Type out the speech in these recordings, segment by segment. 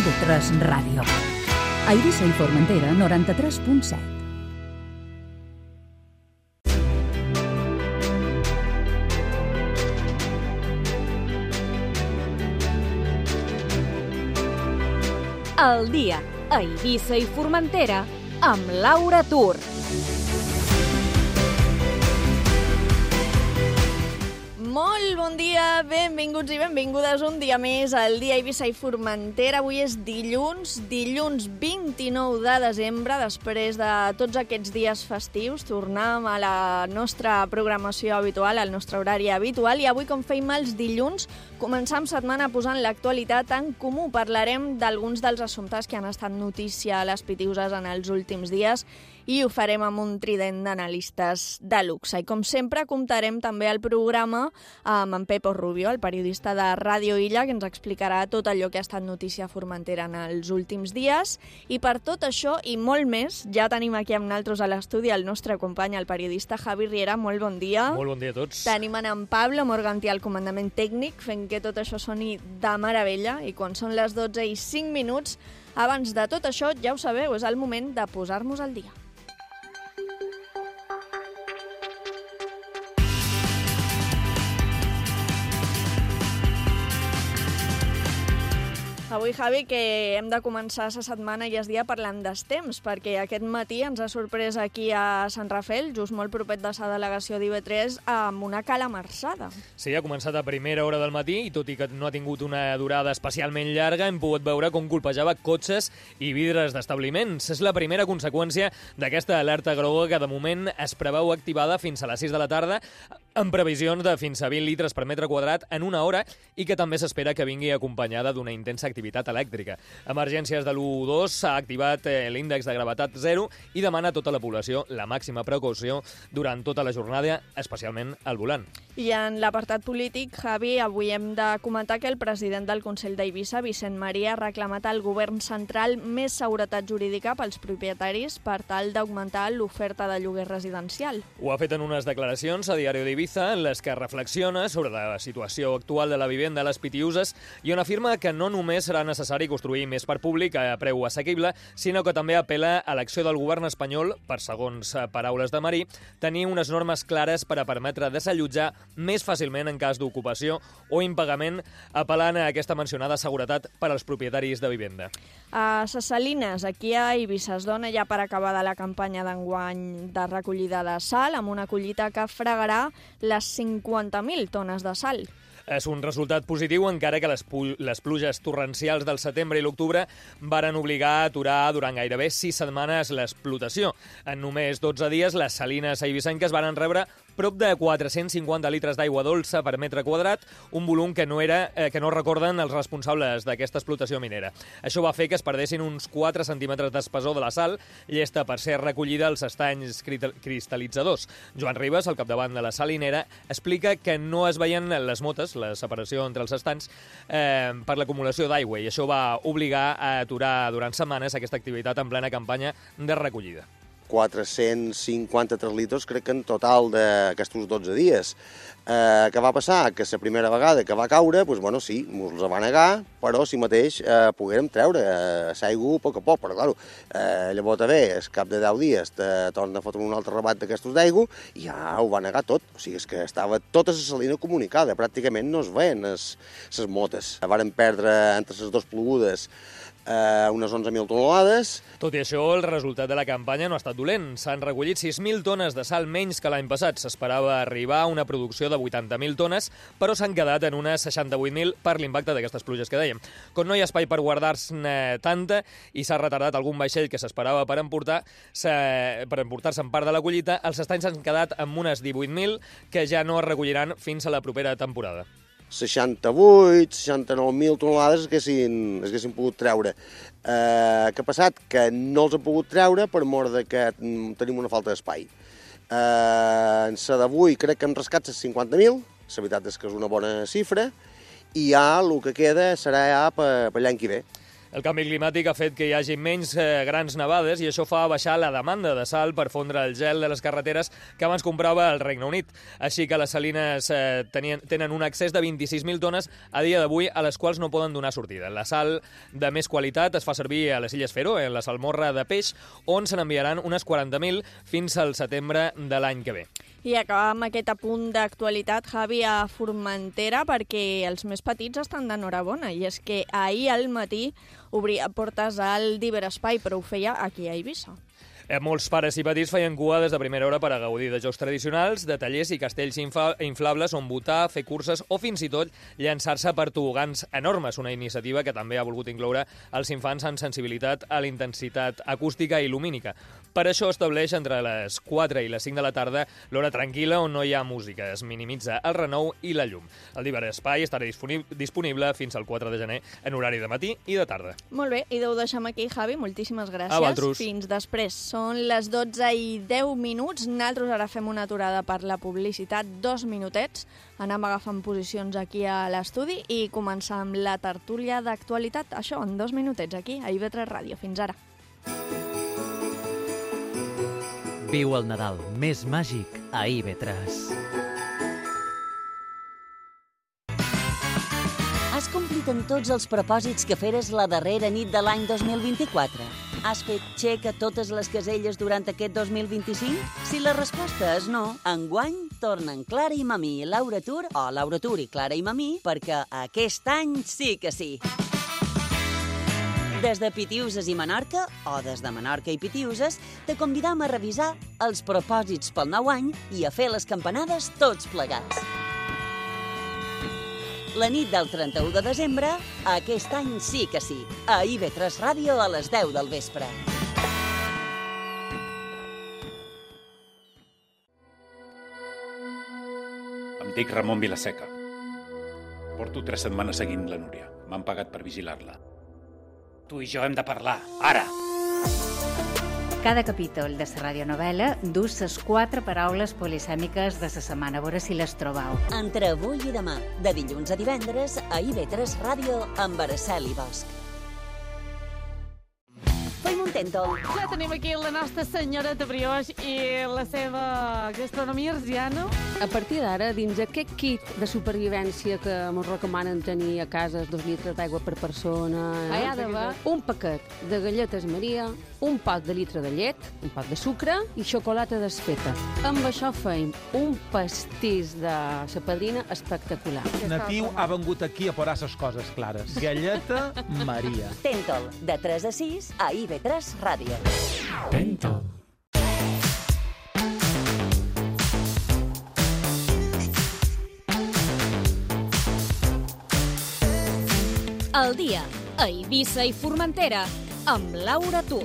TV3 Ràdio. A Eivissa i Formentera, 93.7. El dia a Eivissa i Formentera amb Laura Tur. Molt bon dia, benvinguts i benvingudes un dia més al dia a Eivissa i Formentera. Avui és dilluns 29 de desembre, després de tots aquests dies festius. Tornem a la nostra programació habitual, al nostre horari habitual, i avui, com feim els dilluns, començam setmana posant l'actualitat en comú. Parlarem d'alguns dels assumptes que han estat notícia a les Pitiuses en els últims dies i ho farem amb un trident d'analistes de luxe. I com sempre comptarem també el programa amb en Pepo Rubio, el periodista de Ràdio Illa, que ens explicarà tot allò que ha estat notícia a Formentera en els últims dies. I per tot això i molt més, ja tenim aquí amb nosaltres a l'estudi el nostre company, el periodista Javi Riera. Molt bon dia. Molt bon dia a tots. Tenim en Pablo Morganti al comandament tècnic, fent que tot això soni de meravella. I quan són les 12:05, abans de tot això, ja ho sabeu, és el moment de posar-nos al dia. Avui, Javi, que hem de començar la setmana i es dia parlant dels temps, perquè aquest matí ens ha sorprès aquí a Sant Rafel, just molt propet de la delegació d'IV3, amb una calamarsada. Sí, ha començat a primera hora del matí i tot i que no ha tingut una durada especialment llarga, hem pogut veure com colpejava cotxes i vidres d'establiments. És la primera conseqüència d'aquesta alerta groga que de moment es preveu activada fins a les 6 de la tarda, amb previsions de fins a 20 litres per metre quadrat en una hora i que també s'espera que vingui acompanyada d'una intensa activitat elèctrica. Emergències de l'112 s'ha activat l'índex de gravetat 0 i demana a tota la població la màxima precaució durant tota la jornada, especialment al volant. I en l'apartat polític, Javi, avui hem de comentar que el president del Consell d'Eivissa, Vicent Maria, ha reclamat al govern central més seguretat jurídica pels propietaris per tal d'augmentar l'oferta de lloguer residencial. Ho ha fet en unes declaracions a Diari d'Eivissa en les que reflexiona sobre la situació actual de la vivenda a les Pitiuses i on afirma que no només serà necessari construir més parc públic a preu assequible, sinó que també apel·la a l'acció del govern espanyol, per segons paraules de Marí, tenir unes normes clares per a permetre desallotjar més fàcilment en cas d'ocupació o impagament, apel·lant a aquesta mencionada seguretat per als propietaris de vivenda. A Ses Salines, aquí a Eivissa, es dona ja per acabada la campanya d'enguany de recollida de sal, amb una collita que fregarà les 50.000 tones de sal. És un resultat positiu, encara que les pluges torrencials del setembre i l'octubre varen obligar a aturar durant gairebé 6 setmanes l'explotació. En només 12 dies, les salines eivissenques varen rebre prop de 450 litres d'aigua dolça per metre quadrat, un volum que no recorden els responsables d'aquesta explotació minera. Això va fer que es perdessin uns 4 centímetres d'espessor de la sal, llesta per ser recollida als estanys cristal·litzadors. Joan Ribas, al capdavant de la salinera, explica que no es veien les motes, la separació entre els estanys, per l'acumulació d'aigua, i això va obligar a aturar durant setmanes aquesta activitat en plena campanya de recollida. 453 litres, crec que en total d'aquests 12 dies. Què va passar? Que la primera vegada que va caure, doncs, bueno, sí, ens la va negar, però si mateix poguérem treure l'aigua a poc a poc, però, clar, llavors també, al cap de 10 dies, torna a fotre un altre rebat d'aquestos d'aigua i ja ho va negar tot. O sigui, és que estava tota la salina comunicada, pràcticament no es veien les motes. Varen perdre entre les dues plogudes unes 11.000 tonelades. Tot i això, el resultat de la campanya no ha estat dolent. S'han recollit 6.000 tones de sal menys que l'any passat. S'esperava arribar a una producció de 80.000 tones, però s'han quedat en unes 68.000 per l'impacte d'aquestes pluges que dèiem. Com no hi ha espai per guardar-ne tanta i s'ha retardat algun vaixell que s'esperava per emportar-se en part de la collita, els estanys han quedat amb unes 18.000 que ja no es recolliran fins a la propera temporada. 69.000 tonelades es haguessin pogut treure. Què ha passat? Que no els han pogut treure per mort de que tenim una falta d'espai. En la d'avui crec que hem rascat les 50.000, la veritat és que és una bona xifra, i ja el que queda serà ja per l'any que ve. El canvi climàtic ha fet que hi hagi menys grans nevades i això fa baixar la demanda de sal per fondre el gel de les carreteres que abans comprava el Regne Unit. Així que les salines tenen un excés de 26.000 tones a dia d'avui a les quals no poden donar sortida. La sal de més qualitat es fa servir a les Illes Fèroe, en la salmorra de peix, on se n'enviaran unes 40.000 fins al setembre de l'any que ve. I acabam aquest apunt d'actualitat, Javi, a Formentera, perquè els més petits estan d'enhorabona. I és que ahir al matí obria portes al Diverespai, però ho feia aquí a Eivissa. Molts pares i petits feien cua des de primera hora per a gaudir de jocs tradicionals, de tallers i castells inflables on votar, fer curses o fins i tot llançar-se per tobogans enormes, una iniciativa que també ha volgut incloure els infants amb sensibilitat a la intensitat acústica i lumínica. Per això estableix entre les 4 i les 5 de la tarda l'hora tranquil·la on no hi ha música. Es minimitza el renou i la llum. El Diverespai estarà disponible fins al 4 de gener en horari de matí i de tarda. Molt bé, i ho deixem aquí, Javi. Moltíssimes gràcies. A vosaltres. Fins després. Són les 12:10. Nosaltres ara fem una aturada per la publicitat, 2 minutets. Anem agafant posicions aquí a l'estudi i començar amb la tertúlia d'actualitat. Això, en 2 minutets, aquí, a IB3 Ràdio. Fins ara. Viu el Nadal més màgic a IB3. Has complit amb tots els propòsits que feres la darrera nit de l'any 2024? Has fet xec a totes les caselles durant aquest 2025? Si la resposta és no, enguany tornen Clara i Mamí i Laura Tur, o Laura Tur i Clara i Mamí, perquè aquest any sí que sí. Des de Pitiuses i Menorca, o des de Menorca i Pitiuses, te convidam a revisar els propòsits pel nou any i a fer les campanades tots plegats. La nit del 31 de desembre, aquest any sí que sí, a IB3 Ràdio a les 10 del vespre. Em dic Ramon Vilaseca. Porto 3 setmanes seguint la Núria. M'han pagat per vigilar-la. Tu i jo hem de parlar, ara! Cada capítol de la radionovel·la dus les 4 paraules polisèmiques de la setmana, a veure si les trobau. Entre avui i demà, de dilluns a divendres, a IB3 Ràdio amb Araceli Bosch. Fem un tèntol. Ja tenim aquí la nostra senyoreta Brioix i la seva gastronomia arsiana. A partir d'ara, dins aquest kit de supervivència que ens recomanen tenir a casa, 2 litres d'aigua per persona, hi ha d'haver un paquet de galletes Maria, un pot de litre de llet, un pot de sucre i xocolata desfeta. Amb això feim un pastís de sa padrina espectacular. Natiu ha vengut aquí a posar les coses clares. Galleta Maria. Tèntol, de 3 a 6 a IB3 Ràdio. Tèntol. El dia a Eivissa i Formentera amb Laura Tur.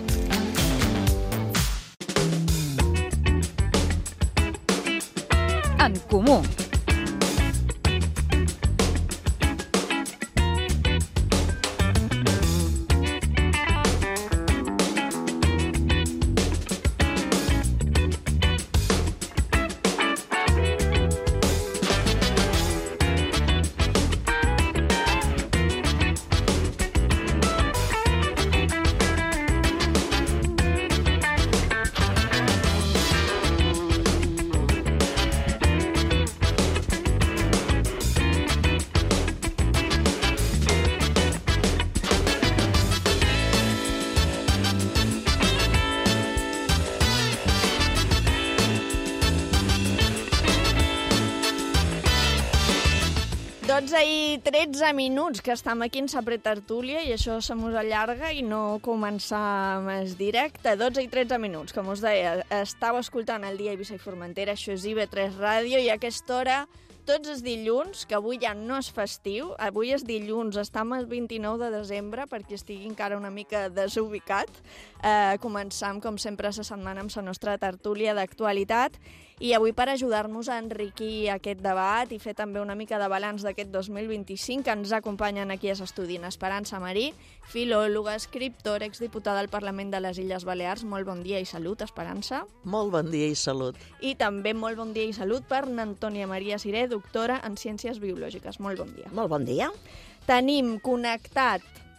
En comú. I 13 minuts que estem aquí en la pretertúlia i això se mos allarga i no començar més directe. 12 i 13 minuts, com us deia. Estava escoltant el dia Eivissa i Formentera, això és IB3 Ràdio, i a aquesta hora, tots els dilluns, que avui ja no és festiu, avui és dilluns, estem el 29 de desembre, perquè estigui encara una mica desubicat. Començam, com sempre, la setmana amb la nostra tertúlia d'actualitat. I avui, per ajudar-nos a enriquir aquest debat i fer també una mica de balanç d'aquest 2025, ens acompanyen aquí a l'estudi Esperança Marí, filòloga, escriptora, exdiputada al Parlament de les Illes Balears. Molt bon dia i salut, Esperança. Molt bon dia i salut. I també molt bon dia i salut per Antònia Maria Siré, doctora en Ciències Biològiques. Molt bon dia. Molt bon dia. Tenim connectat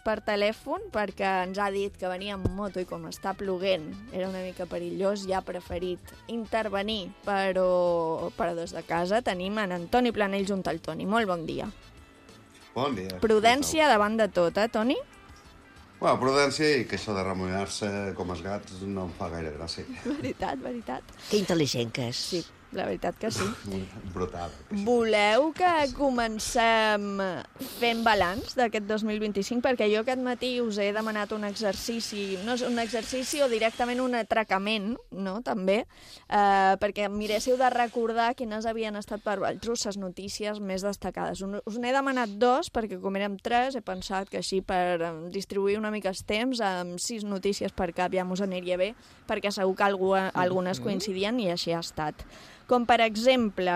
per telèfon perquè ens ha dit que venia amb moto i com està ploguent era una mica perillós, ja ha preferit intervenir, però des de casa tenim en Toni Planell junt al Toni. Molt bon dia. Bon dia. Prudència davant de tot, Toni? Bueno, prudència i que això de remullar-se com els gats no em fa gaire gràcia. Veritat. Que intel·ligent que és. Sí, la veritat que sí. Brutal. Voleu que comencem fent balanç d'aquest 2025? Perquè jo aquest matí us he demanat un exercici, no és un exercici o directament un atracament, no?, també, perquè miréssiu de recordar quines havien estat per vosaltres les notícies més destacades. Us n'he demanat 2, perquè com érem 3, he pensat que així per distribuir una mica els temps, amb 6 notícies per cap ja mos aniria bé, perquè segur que algunes coincidien i així ha estat. Com, per exemple,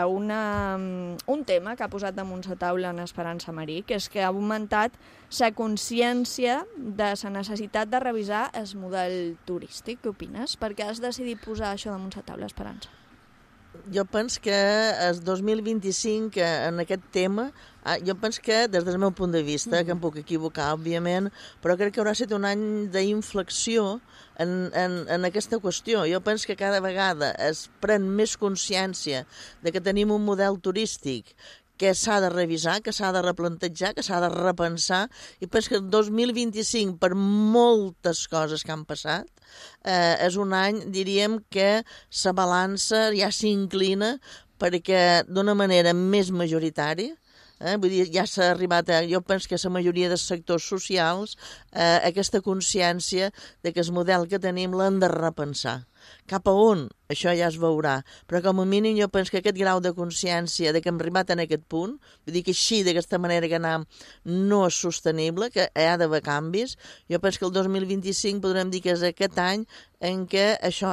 un tema que ha posat damunt la taula en Esperança Marí, que és que ha augmentat la consciència de la necessitat de revisar el model turístic. Què opines? Per què has decidit posar això damunt la taula, Esperança? Jo penso que el 2025 en aquest tema, jo penso que des del meu punt de vista, que em puc equivocar, òbviament, però crec que haurà estat un any d'inflexió en aquesta qüestió. Jo penso que cada vegada es pren més consciència de que tenim un model turístic que s'ha de revisar, que s'ha de replantejar, que s'ha de repensar, i penso que el 2025, per moltes coses que han passat, és un any, diríem, que la balança ja s'inclina perquè d'una manera més majoritària, vull dir, ja s'ha arribat a, jo penso que la majoria dels sectors socials, aquesta consciència de que el model que tenim l'hem de repensar. Cap a on? Això ja es veurà. Però com a mínim jo penso que aquest grau de consciència de que hem arribat en aquest punt, vull dir que així, d'aquesta manera que anem, no és sostenible, que hi ha d'haver canvis. Jo penso que el 2025 podrem dir que és aquest any en què això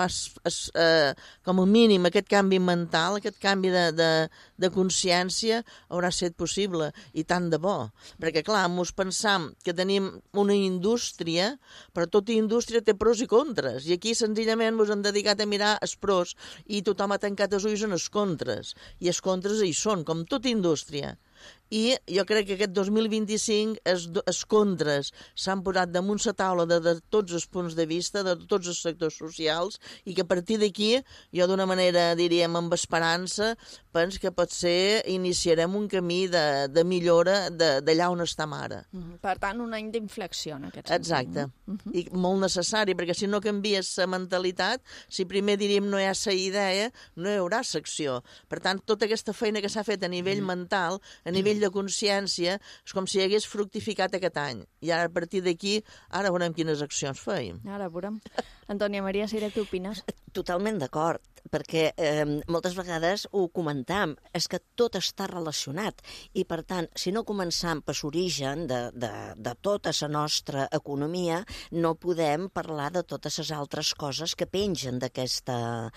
com a mínim aquest canvi mental, aquest canvi de consciència haurà estat possible, i tant de bo. Perquè clar, mos pensam que tenim una indústria, però tota indústria té pros i contres, i aquí senzillament mos hem dedicat a mirar els pros i tothom ha tancat els ulls en els contres, i els contres hi són, com tota indústria. I jo crec que aquest 2025 els contres s'han posat damunt la taula de tots els punts de vista, de tots els sectors socials, i que a partir d'aquí, jo d'una manera, diríem, amb esperança, penso que potser iniciarem un camí de millora d'allà on estem ara. Per tant, un any d'inflexió en aquest sentit. Exacte. I molt necessari, perquè si no canvies la mentalitat, si primer, diríem, no hi ha la idea, no hi haurà l'acció. Per tant, tota aquesta feina que s'ha fet a nivell mental, a nivell de consciència, és com si hagués fructificat aquest any. I ara, a partir d'aquí, ara veurem quines accions feim. Ara veurem. Antònia Maria Sira, què opines? Totalment d'acord, perquè moltes vegades ho comentam, és que tot està relacionat, i per tant, si no començam per l'origen de tota la nostra economia, no podem parlar de totes les altres coses que pengen d'aquest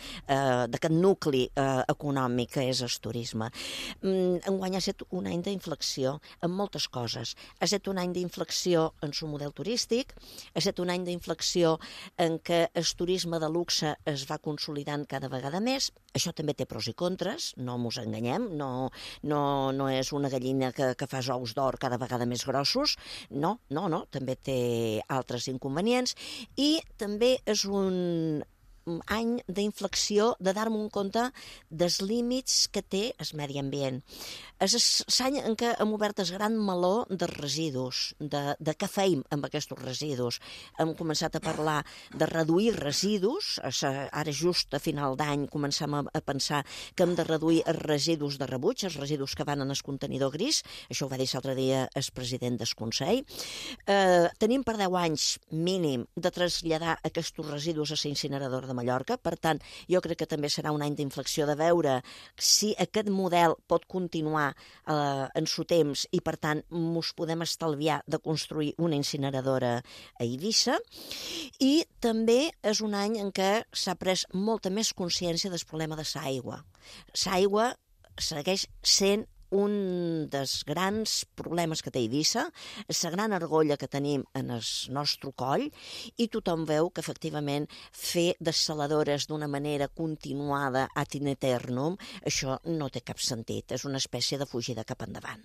nucli econòmic que és el turisme. Enguany ha estat un any d'inflexió en moltes coses. Ha estat un any d'inflexió en el model turístic, ha estat un any d'inflexió en què el turisme de luxe es va consolidant cada vegada més. Això també té pros i contres, no mos enganyem, no és una gallina que fa ous d'or cada vegada més grossos, no, també té altres inconvenients, i també és un any d'inflexió de dar-me compte dels límits que té el medi ambient. És l'any en què hem obert el gran meló de residus, de què feim amb aquests residus. Hem començat a parlar de reduir residus, ara just a final d'any començam a pensar que hem de reduir els residus de rebuig, els residus que van en el contenidor gris, això ho va dir l'altre dia el president del Consell. Tenim per 10 anys mínim de traslladar aquests residus a la incineradora de Mallorca, per tant, jo crec que també serà un any d'inflexió de veure si aquest model pot continuar en su temps i, per tant, mos podem estalviar de construir una incineradora a Eivissa. I també és un any en què s'ha pres molta més consciència del problema de l'aigua. L'aigua segueix sent un dels grans problemes que té Eivissa, és la gran argolla que tenim en el nostre coll, i tothom veu que, efectivament, fer dessaladores d'una manera continuada ad in aeternum, això no té cap sentit, és una espècie de fugida cap endavant.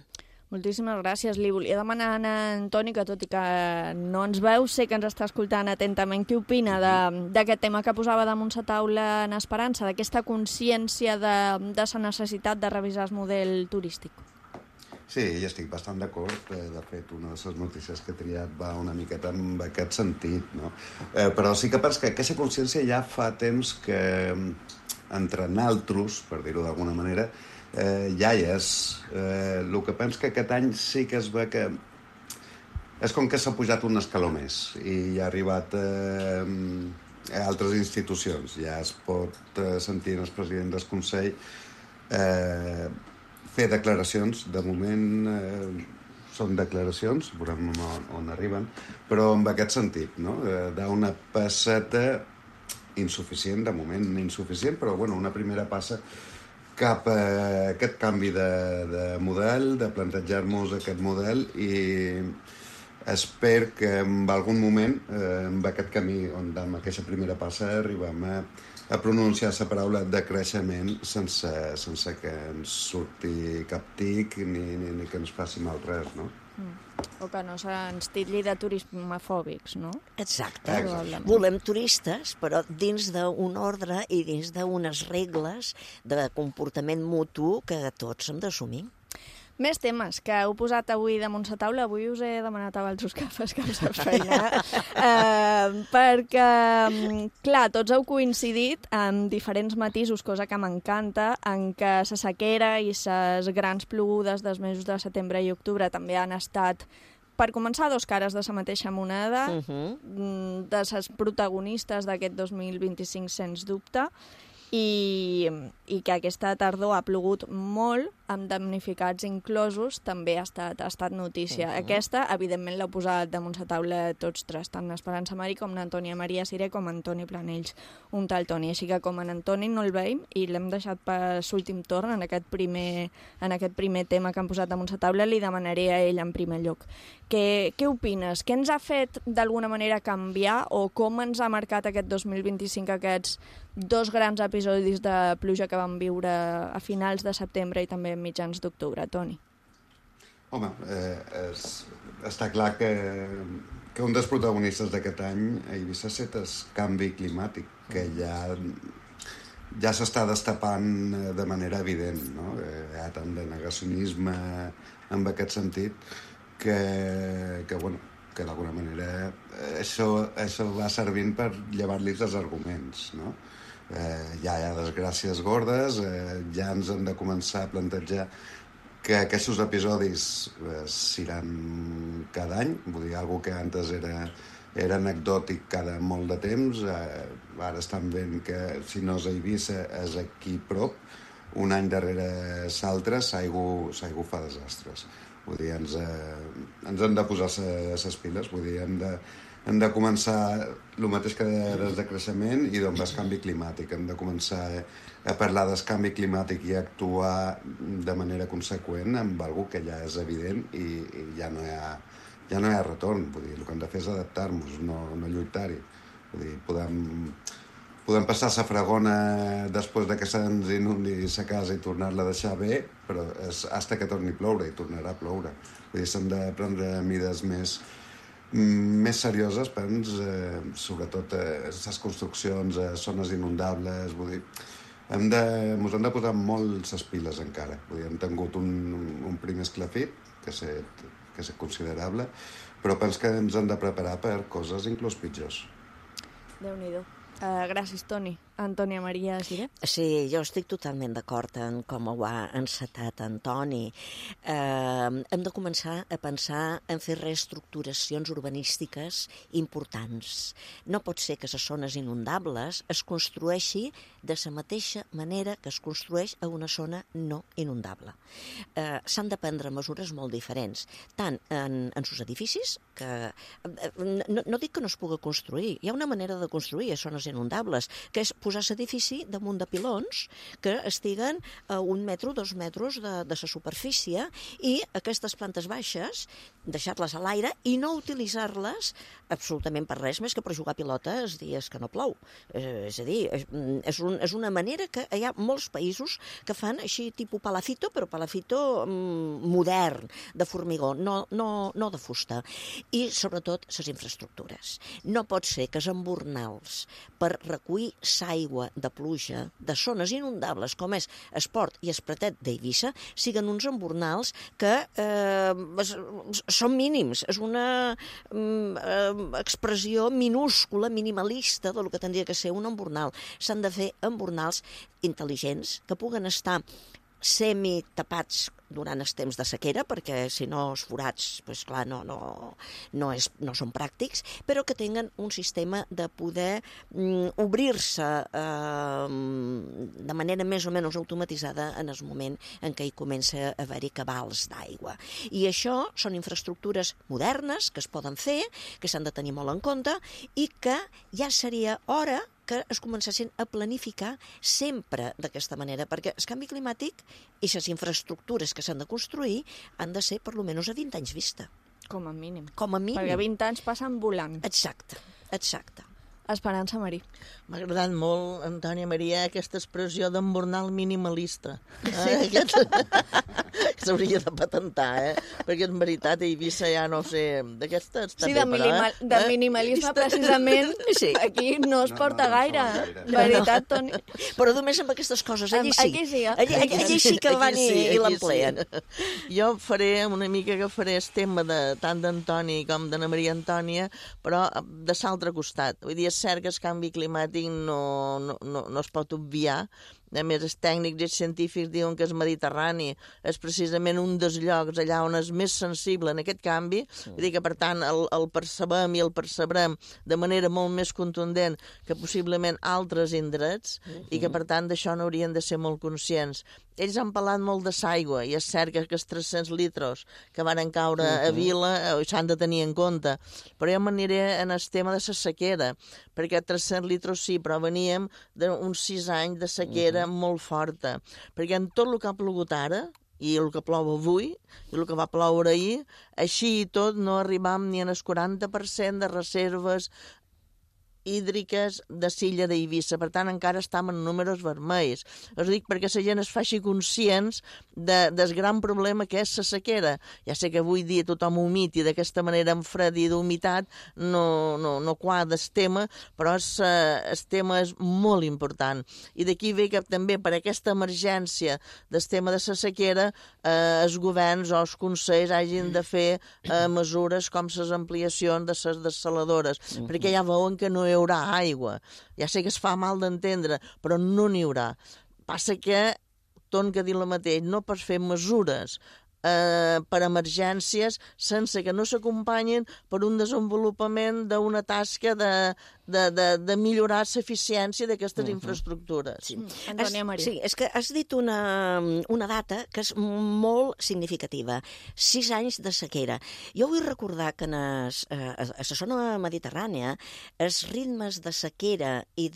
Moltíssimes gràcies. Li volia demanar a Antoni, que tot i que no ens veu, sé que ens està escoltant atentament, què opina d'aquest tema que posava damunt la taula en Esperança, d'aquesta consciència de la necessitat de revisar el model turístic? Sí, hi estic bastant d'acord. De fet, una de les notícies que he triat va una miqueta en aquest sentit, no? Però sí que penso que aquesta consciència ja fa temps que entre naltros, per dir-ho d'alguna manera, ja hi és. El que penso que aquest any sí que es ve que és com que s'ha pujat un escaló més i ha arribat a altres institucions. Ja es pot sentir el president del Consell fer declaracions. De moment són declaracions, veurem on arriben, però en aquest sentit, no? D'una passeta insuficient, de moment insuficient, però bueno, una primera passa cap a aquest canvi de model, de plantejar-nos aquest model, i espero que en algun moment, amb aquest camí, on amb aquesta primera passa, arribem a pronunciar la paraula de creixement sense que ens surti cap tic ni que ens faci mal res, no? O que no se'ns titlli de turismofòbics, no? Exacte. Volem turistes, però dins d'un ordre i dins d'unes regles de comportament mutu que tots hem d'assumir. Més temes que heu posat avui damunt la taula. Avui us he demanat a Valls Cafes que us feina, perquè, clar, tots heu coincidit en diferents matisos, cosa que m'encanta, en què la sequera i les grans plogudes dels mesos de setembre i octubre també han estat, per començar, dos cares de la mateixa moneda, de les protagonistes d'aquest 2025, sens dubte, i que aquesta tardor ha plogut molt, amb damnificats inclosos, també ha estat notícia. Aquesta, evidentment, l'ha posat damunt la taula tots tres, tant Esperança Mari com Antònia Maria Siré com Antoni Planells, un tal Toni. Així que com en Antoni no el veiem i l'hem deixat per l'últim torn en aquest primer tema que han posat damunt la taula, li demanaré a ell en primer lloc. Què opines? Què ens ha fet d'alguna manera canviar o com ens ha marcat aquest 2025 aquests dos grans episodis de pluja que vam viure a finals de setembre i també a mitjans d'octubre, Toni? Home, està clar que un dels protagonistes d'aquest any a Eivissa ha estat el canvi climàtic, que ja s'està destapant de manera evident, no? Hi ha tant de negacionisme en aquest sentit que d'alguna manera això va servint per llevar-li els arguments, no? Ja hi ha desgràcies gordes, ja ens hem de començar a plantejar que aquests episodis seran cada any, vull dir, alguna que antes era anecdòtic cada molt de temps, ara estan veient que si no és a Eivissa és aquí prop, un any darrere l'altre s'aigua fa desastres. Vull dir, ens hem de posar les piles, vull dir, hem de començar el mateix que des de creixement i d'on va el canvi climàtic. Hem de començar a parlar del canvi climàtic i actuar de manera conseqüent amb alguna que ja és evident i ja no hi ha retorn. Vull dir, el que hem de fer és adaptar-nos, no lluitar-hi. Vull dir, podem passar la fregona després que se'ns inundi la casa i tornar-la a deixar bé, però és fins que torni a ploure i tornarà a ploure. Vull dir, s'han de prendre mides més serioses, sobretot les construccions, zones inundables, vull dir, ens hem de posar molt les piles encara. Vull dir, hem tingut un primer esclafit, que és considerable, però penso que ens hem de preparar per coses inclús pitjors. Déu-n'hi-do. Gràcies, Toni. Antònia Maria Siré? Sí, jo estic totalment d'acord en com ho ha encetat Antoni. Hem de començar a pensar en fer reestructuracions urbanístiques importants. No pot ser que les zones inundables es construeixi de la mateixa manera que es construeix a una zona no inundable. S'han de prendre mesures molt diferents, tant en els edificis, que no dic que no es pugui construir, hi ha una manera de construir a zones inundables, que és posar l'edifici damunt de pilons que estiguen a 1 metre o 2 metres de la superfície i aquestes plantes baixes deixar-les a l'aire i no utilitzar-les absolutament per res més que per jugar a pilota els dies que no plou. És a dir, és una manera que hi ha molts països que fan així tipus palafito, però palafito modern, de formigó, no de fusta. I sobretot les infraestructures. No pot ser que els embornals per recollir l'aigua de pluja de zones inundables com és el Port i el Pratet d'Eivissa siguen uns embornals que són mínims. És una expressió minúscula, minimalista del que tindria que ser un embornal. S'han de fer embornals intel·ligents que puguen estar semi-tapats durant els temps de sequera, perquè si no els forats, doncs clar, no són pràctics, però que tinguen un sistema de poder obrir-se de manera més o menys automatitzada en el moment en què hi comença a haver-hi cabals d'aigua. I això són infraestructures modernes que es poden fer, que s'han de tenir molt en compte i que ja seria hora que es comencessin a planificar sempre d'aquesta manera, perquè el canvi climàtic i les infraestructures que s'han de construir han de ser per almenys a 20 anys vista. Com a mínim. Com a mínim. Perquè 20 anys passen volant. Exacte. Esperança Marí. M'ha agradat molt, Antònia Maria, aquesta expressió d'embornal minimalista. S'hauria de patentar, perquè en veritat a Eivissa ja no sé... D'aquesta està bé, però... Sí, de minimalisme precisament aquí no es porta gaire. Veritat, Toni. Però només amb aquestes coses, allí sí. Allí sí que van i l'empleen. Jo faré una mica que faré el tema tant d'Antoni com d'Anna Maria Antònia, però de l'altre costat. Vull dir, és cert que el canvi climàtic no es pot obviar. A més, els tècnics i els científics diuen que el Mediterrani és precisament un dels llocs allà on és més sensible en aquest canvi. Vull dir que, per tant, el percebem i el percebrem de manera molt més contundent que possiblement altres indrets i que, per tant, d'això n'haurien de ser molt conscients. Ells han parlat molt de l'aigua i és cert que aquests 300 litres que van caure a Vila s'han de tenir en compte. Però jo m'aniré en el tema de la sequera, perquè 300 litres sí, però veníem d'uns 6 anys de sequera molt forta. Perquè en tot el que ha plogut ara, i el que plou avui, i el que va ploure ahir, així i tot no arribam ni en el 40% de reserves hídriques de l'illa d'Eivissa. Per tant, encara estem en números vermells. Us dic perquè la gent es faci conscients del gran problema que és la sequera. Ja sé que avui dia tothom humit i d'aquesta manera amb fred i d'humitat no quadra el tema, però el tema és molt important. I d'aquí ve que també per aquesta emergència del tema de la sequera els governs o els consells hagin de fer mesures com les ampliacions de les dessaladores, perquè ja veuen que no hi haurà aigua. Ja sé que es fa mal d'entendre, però no n'hi haurà. Passa que, torno a dir el mateix, no pots fer mesures per emergències sense que no s'acompanyin per un desenvolupament d'una tasca de millorar l'eficiència d'aquestes infraestructures. Antònia Marí. Sí, és que has dit una data que és molt significativa. 6 anys de sequera. Jo vull recordar que a la zona mediterrània els ritmes de sequera i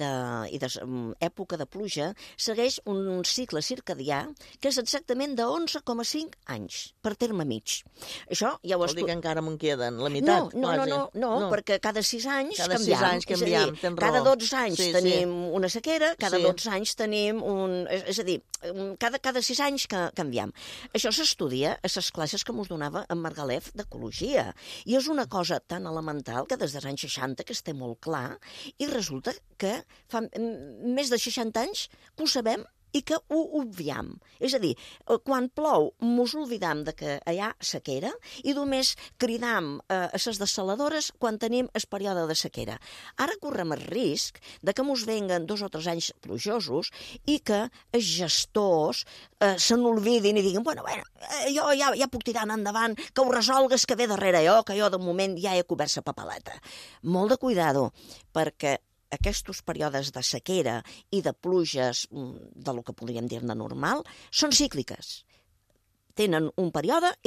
d'època de pluja segueix un cicle circadià que és exactament de 11,5 anys per terme mig. Això ja ho Vol dir que encara m'en queden la meitat? No, perquè cada 6 anys cada canviem. 6 anys canviem, tens raó. Cada 12 anys tenim una sequera, cada 12 anys tenim És a dir, cada 6 anys canviem. Això s'estudia a les classes que ens donava en Margalef d'Ecologia. I és una cosa tan elemental que des dels anys 60 que està molt clar i resulta que fa més de 60 anys que ho sabem i que ho obviam. És a dir, quan plou mos oblidam de que hi ha sequera i només cridam a les dessaladores quan tenim el període de sequera. Ara correm el risc de que mos venguen 2 o 3 anys plujosos i que els gestors se n'olvidin i diguin, bueno, jo ja puc tirar endavant, que ho resolgues que ve darrere jo, que jo de moment ja he cobert la papeleta. Molt de cuidado, perquè aquests períodes de sequera i de pluges del que podríem dir-ne normal són cícliques. Tenen un període i llavors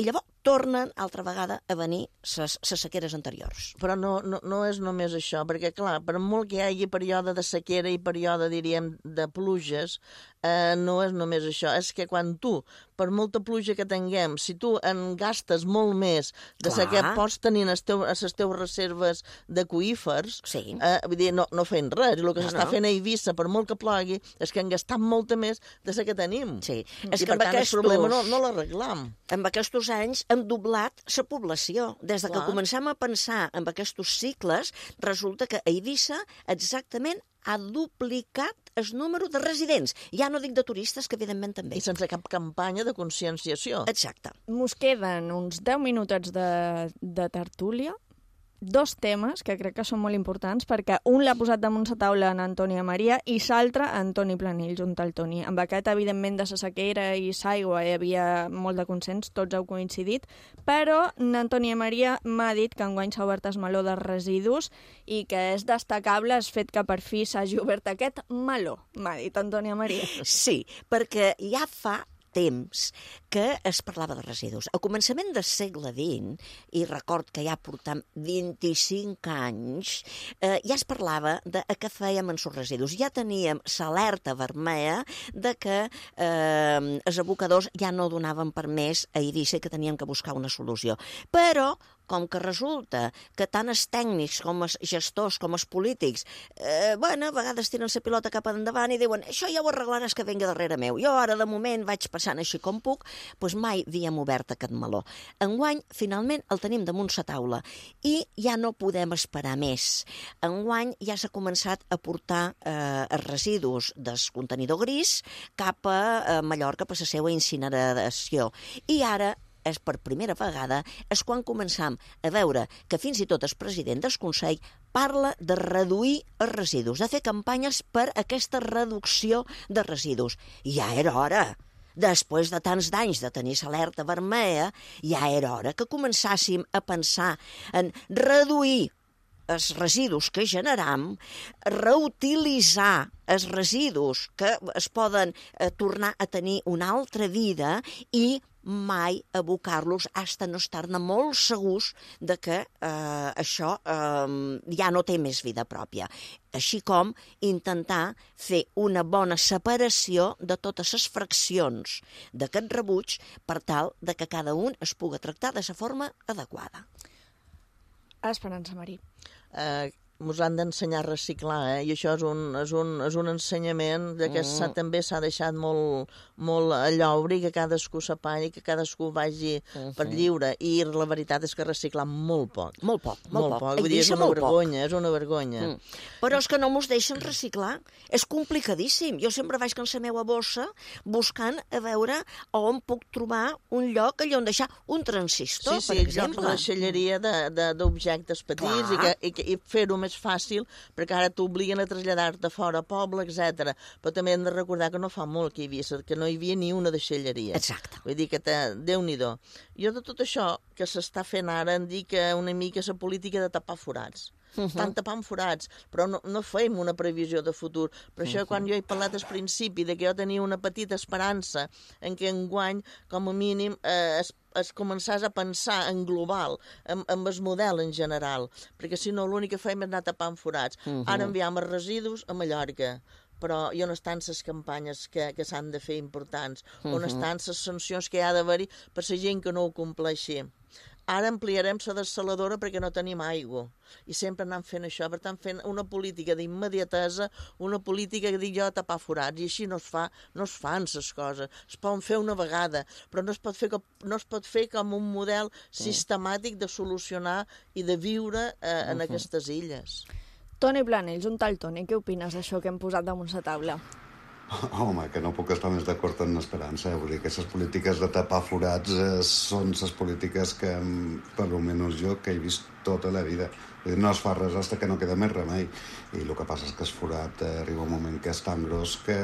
tornen altra vegada a venir les sequeres anteriors. Però no és només això, perquè, clar, per molt que hi hagi període de sequera i període, diríem, de pluges, no és només això. És que quan tu, per molta pluja que tinguem, si tu en gastes molt més de la que pots tenir a les teves reserves d'aquífers, vull dir, no fent res. I el que s'està fent a Eivissa, per molt que plogui, és que han gastat molta més de la que tenim. Sí. I per tant, el problema no l'arreglam. En aquests anys hem doblat la població. Des que comencem a pensar en aquests cicles, resulta que a Eivissa exactament ha duplicat el número de residents. Ja no dic de turistes, que evidentment també. I sense cap campanya de conscienciació. Exacte. Mos queden uns 10 minutets de tertúlia. Dos temes que crec que són molt importants, perquè un l'ha posat damunt la taula en Antònia Maria i l'altre en Toni Planell, junt al Toni. Amb aquest, evidentment, de la sequera i l'aigua hi havia molt de consens, tots heu coincidit, però Antònia Maria m'ha dit que enguany s'ha obert el meló de residus i que és destacable el fet que per fi s'hagi obert aquest meló, m'ha dit Antònia Maria. Sí, perquè ja fa temps que es parlava de residus. A començament del segle XX, i record que ja portam 25 anys, ja es parlava de què fèiem amb els residus. Ja teníem l'alerta vermella de que els abocadors ja no donaven per més a Eivissa i que teníem que buscar una solució. Però com que resulta que tant els tècnics com els gestors com els polítics a vegades tiren la pilota cap endavant i diuen això ja ho arreglaràs que venga darrere meu. Jo ara de moment vaig passant així com puc, doncs mai havíem obert aquest meló. Enguany, finalment, el tenim damunt la taula i ja no podem esperar més. Enguany ja s'ha començat a portar els residus del contenidor gris cap a Mallorca per la seva incineració. I ara és per primera vegada, és quan començam a veure que fins i tot el president del Consell parla de reduir els residus, de fer campanyes per aquesta reducció de residus. Ja era hora. Després de tants d'anys de tenir l'alerta vermella, ja era hora que començàssim a pensar en reduir els residus que generam, reutilitzar els residus que es poden tornar a tenir una altra vida i mai abocar-los fins no estar-ne molt segurs de que això ja no té més vida pròpia. Així com intentar fer una bona separació de totes les fraccions d'aquest rebuig per tal de que cada un es pugui tractar de la forma adequada. Esperança Marí. Ens han d'ensenyar a reciclar, i això és un ensenyament de que també s'ha deixat molt a lloure i que cadascú s'apanyi, que cadascú vagi per lliure, i la veritat és que reciclar molt poc. Molt poc. Vull dir, és una vergonya. Però és que no mos deixen reciclar. És complicadíssim. Jo sempre vaig amb la meva bossa buscant a veure on puc trobar un lloc allà on deixar un transistor, per exemple. Sí, la deixalleria d'objectes petits i fer-ho més fàcil, perquè ara t'obliguen a traslladar-te fora a poble, etc. Però també hem de recordar que no fa molt que no hi havia ni una deixalleria. Exacte. Vull dir que Déu-n'hi-do. Jo de tot això que s'està fent ara em dic una mica la política de tapar forats. Estan tapant forats, però no fem una previsió de futur. Per això quan jo he parlat al principi de que jo tenia una petita esperança en què enguany, com a mínim, es començàs a pensar en global, en el model en general, perquè si no l'únic que fem és anar tapant forats. Ara enviam els residus a Mallorca, però on estan les campanyes que s'han de fer importants, on estan les sancions que hi ha d'haver-hi per la gent que no ho compleixi. Ara ampliarem la dessaladora perquè no tenim aigua. I sempre anem fent això, per tant fent una política d'immediatesa, una política que dic jo de tapar forats, i així no es fan les coses. Es poden fer una vegada, però no es pot fer com un model sistemàtic de solucionar i de viure en aquestes illes. Toni Planell, junt al Toni, què opines d'això que hem posat damunt la taula? Home, que no puc estar més d'acord amb l'Esperança. Vull dir que les polítiques de tapar forats són les polítiques que, per almenys jo, que he vist tota la vida. No es fa res fins que no queda més remei. I el que passa és que el forat arriba un moment que és tan gros que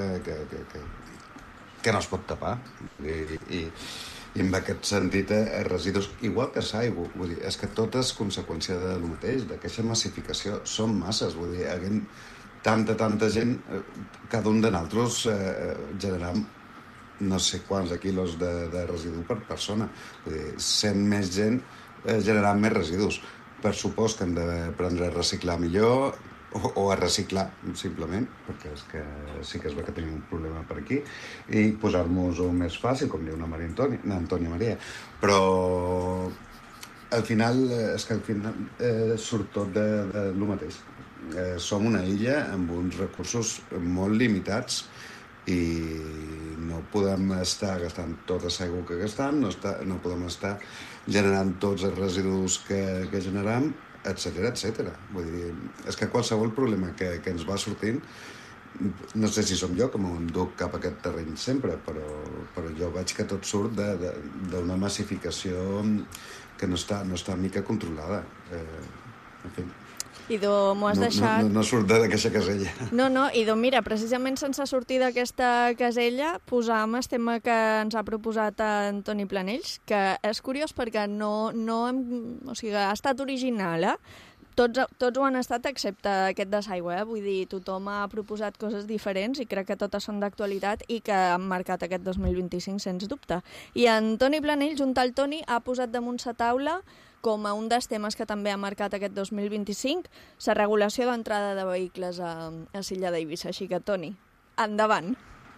no es pot tapar. I en aquest sentit, els residus, igual que l'aigua, vull dir, és que tot és conseqüència del mateix, d'aquesta massificació. Són masses, vull dir, tanta gent, cada un de nosaltres generam no sé quants de quilos de residu per persona. Vull dir, sent més gent generant més residus. Per supost que hem d'aprendre a reciclar millor o a reciclar, simplement, perquè és que sí que es veu que tenim un problema per aquí, i posar-nos-ho més fàcil, com diu Antònia Maria. Però al final surt tot de lo mateix. Som una illa amb uns recursos molt limitats i no podem estar gastant tot el aigua que gastem, no podem estar generant tots els residus que generam, etc. Vull dir, és que qualsevol problema que ens va sortint, no sé si som jo que m'ho enduc cap a aquest terreny sempre, però jo veig que tot surt d'una massificació que no està mica controlada. En fi. Idò, m'ho has deixat... No surt d'aquesta casella. No, Idò, mira, precisament sense sortir d'aquesta casella posam el tema que ens ha proposat en Toni Planells, que és curiós perquè ha estat original, Tots ho han estat excepte aquest desaigua, vull dir, tothom ha proposat coses diferents i crec que totes són d'actualitat i que han marcat aquest 2025 sens dubte. I en Toni Planells, un tal Toni, ha posat damunt la taula com a un dels temes que també ha marcat aquest 2025, la regulació d'entrada de vehicles a l'illa d'Eivissa. Així que, Toni, endavant.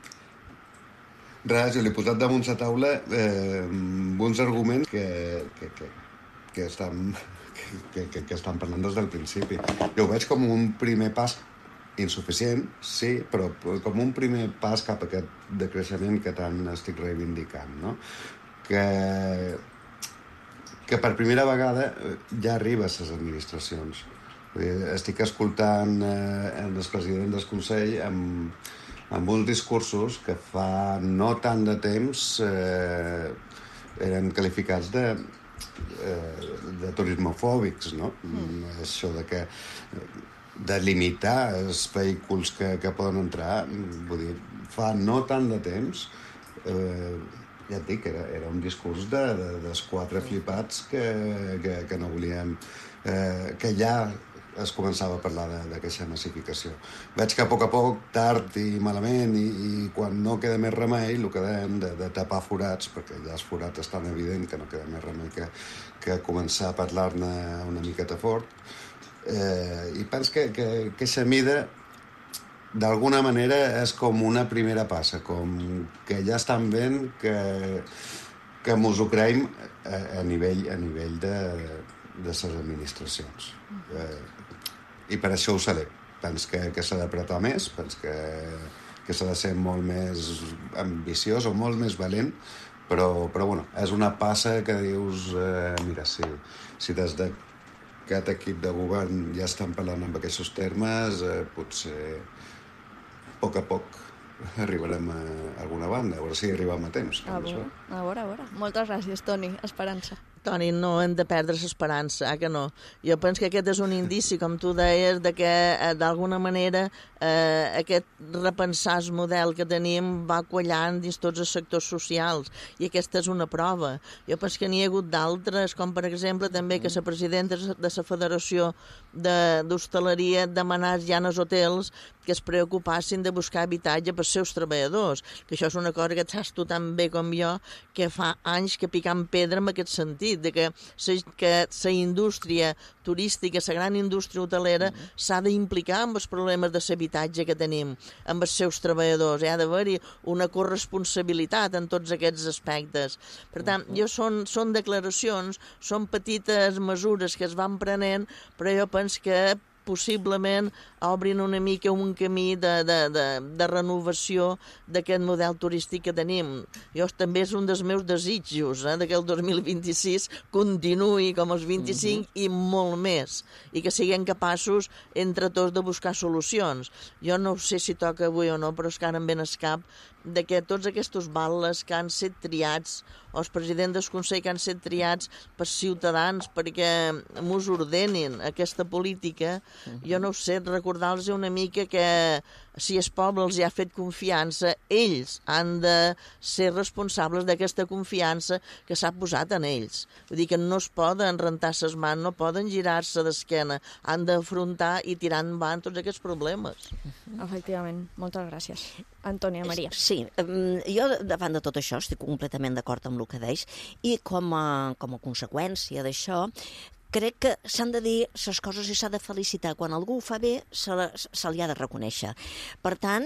Res, jo l'he posat damunt la taula uns arguments que estan parlant des del principi. Jo ho veig com un primer pas insuficient, sí, però com un primer pas cap a aquest decreixement que tant estic reivindicant, no? Que per primera vegada ja arriba a les administracions. Estic escoltant el president del Consell amb uns discursos que fa no tant de temps eren qualificats de turismofòbics, no? Això de limitar els vehicles que poden entrar, vull dir, fa no tant de temps, ja et dic, era un discurs dels quatre flipats que no volíem, que ja es començava a parlar d'aquesta massificació. Veig que a poc, tard i malament, i quan no queda més remei, el que dèiem de tapar forats, perquè ja els forats és tan evident que no queda més remei que començar a parlar-ne una miqueta fort. I penso que aquesta mida d'alguna manera és com una primera passa, com que ja estan veient que mos ho creiem a nivell de les administracions. I per això ho celebro. Penso que s'ha d'apretar més, penso que s'ha de ser molt més ambiciós o molt més valent, però bueno, és una passa que dius, mira, si des d'aquest equip de govern ja estan parlant amb aquests termes, potser a poc arribarem a alguna banda, a veure si arribem a temps. A veure. Moltes gràcies, Toni. Esperança. Toni, no hem de perdre l'esperança, que no? Jo penso que aquest és un indici, com tu deies, de que d'alguna manera aquest repensar el model que tenim va quallant dins tots els sectors socials, i aquesta és una prova. Jo penso que n'hi ha hagut d'altres, com per exemple també que la presidenta de la Federació d'Hostaleria demanés ja als hotels que es preocupassin de buscar habitatge per als seus treballadors, que això és una cosa que saps tu tan bé com jo, que fa anys que picam pedra en aquest sentit, de que la indústria turística, la gran indústria hotelera, s'ha d'implicar amb els problemes de l'habitatge que tenim, amb els seus treballadors. Hi ha d'haver-hi una corresponsabilitat en tots aquests aspectes. Per tant, són declaracions, són petites mesures que es van prenent, però jo penso que possiblement obrin una mica un camí de renovació d'aquest model turístic que tenim. Jo també és un dels meus desitjos, que el 2026 continuï com els 25 i molt més, i que siguem capaços entre tots de buscar solucions. Jo no sé si toca avui o no, però és que ara em ven al cap de que tots aquests batlles que han estat triats, o els presidents del Consell que han estat triats per ciutadans perquè mos ordenin aquesta política, jo no ho sé, recordar-los una mica que si el poble els ha fet confiança, ells han de ser responsables d'aquesta confiança que s'ha posat en ells. Vull dir que no es poden rentar ses mans, no poden girar-se d'esquena, han d'afrontar i tirar endavant tots aquests problemes. Efectivament, moltes gràcies. Antònia Maria. Sí, jo davant de tot això estic completament d'acord amb el que deies i com a conseqüència d'això crec que s'han de dir les coses i s'ha de felicitar. Quan algú ho fa bé, se li ha de reconèixer. Per tant,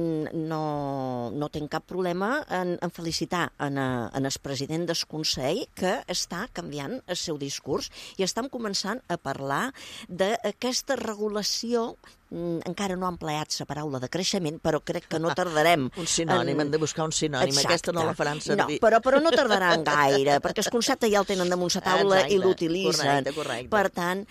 no tinc cap problema en felicitar en el president del Consell que està canviant el seu discurs i estem començant a parlar d'aquesta regulació. Encara no ha empleat la paraula de creixement, però crec que no tardarem. Un sinònim, hem de buscar un sinònim. Exacte. Aquesta no la faran servir. No, però no tardaran gaire, perquè el concepte ja el tenen damunt la taula i l'utilitzen. Correcte. Per tant,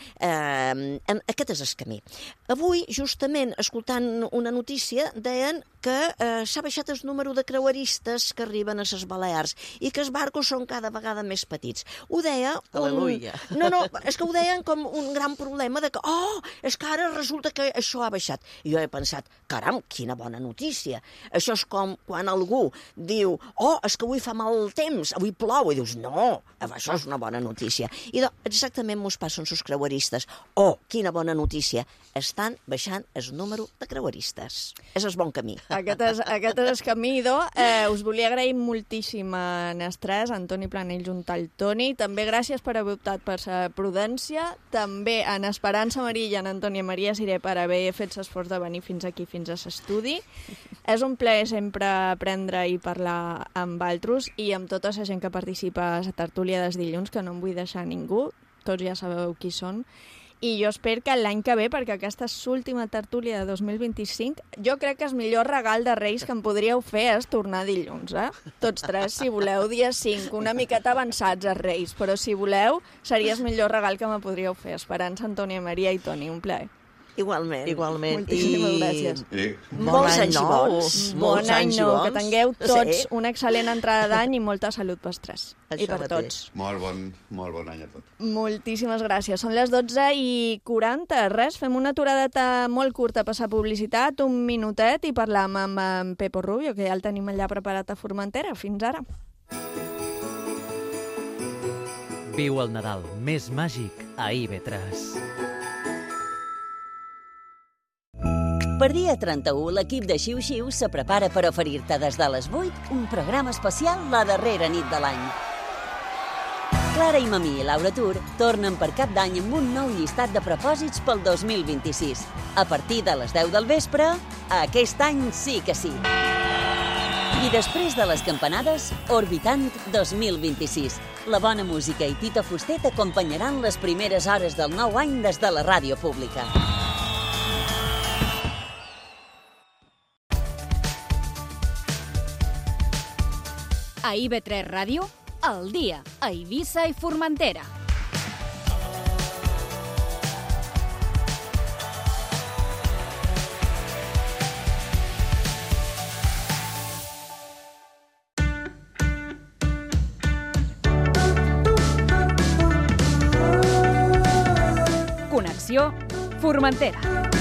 aquest és el camí. Avui, justament, escoltant una notícia, deien que s'ha baixat el número de creueristes que arriben a les Balears i que els barcos són cada vegada més petits. Ho deia... Aleluia. No, és que ho deien com un gran problema de que, és que ara resulta que això ha baixat. I jo he pensat, caram, quina bona notícia. Això és com quan algú diu, és que avui fa mal temps, avui plou, i dius, no, això és una bona notícia. I exactament mos passen els creueristes. Quina bona notícia. Estan baixant el número de creueristes. És el bon camí. Aquest és el camí, us volia agrair moltíssim a Nestràs, Antoni Planell junt al Toni. També gràcies per haver optat per la prudència. També en Esperança Maria i en Antònia Maria Siré per haver fet l'esforç de venir fins aquí, fins a l'estudi. És un plaer sempre aprendre i parlar amb altres i amb tota la gent que participa a la tertúlia dels dilluns, que no em vull deixar ningú, tots ja sabeu qui són. I jo espero que l'any que ve, perquè aquesta és l'última tertúlia de 2025, jo crec que el millor regal de Reis que em podríeu fer és tornar dilluns, Tots tres, si voleu, dia 5, una miqueta avançats a Reis, però si voleu, seria el millor regal que me podríeu fer. Esperança, Antònia Maria i Toni, un plaer. Igualment. Moltíssimes gràcies. Molts anys bons. Bon any nou, que tingueu tots una excel·lent entrada d'any i molta salut pels tres. I per tots. Molt bon any a tots. Moltíssimes gràcies. Són les 12:40. Res, fem una aturadeta molt curta a passar publicitat, un minutet, i parlam amb en Pepo Rubio, que ja el tenim allà preparat a Formentera. Fins ara. Viu el Nadal més màgic a IB3. Per dia 31, l'equip de Xiu-Xiu se prepara per oferir-te des de les 8 un programa especial la darrera nit de l'any. Clara i Mamí i Laura Tur tornen per Cap d'Any amb un nou llistat de propòsits pel 2026. A partir de les 10 del vespre, aquest any sí que sí. I després de les campanades, Orbitant 2026. La bona música i Tito Fuster t'acompanyaran les primeres hores del nou any des de la ràdio pública. A IB3 Ràdio, al dia, a Eivissa i Formentera. Connexió Formentera.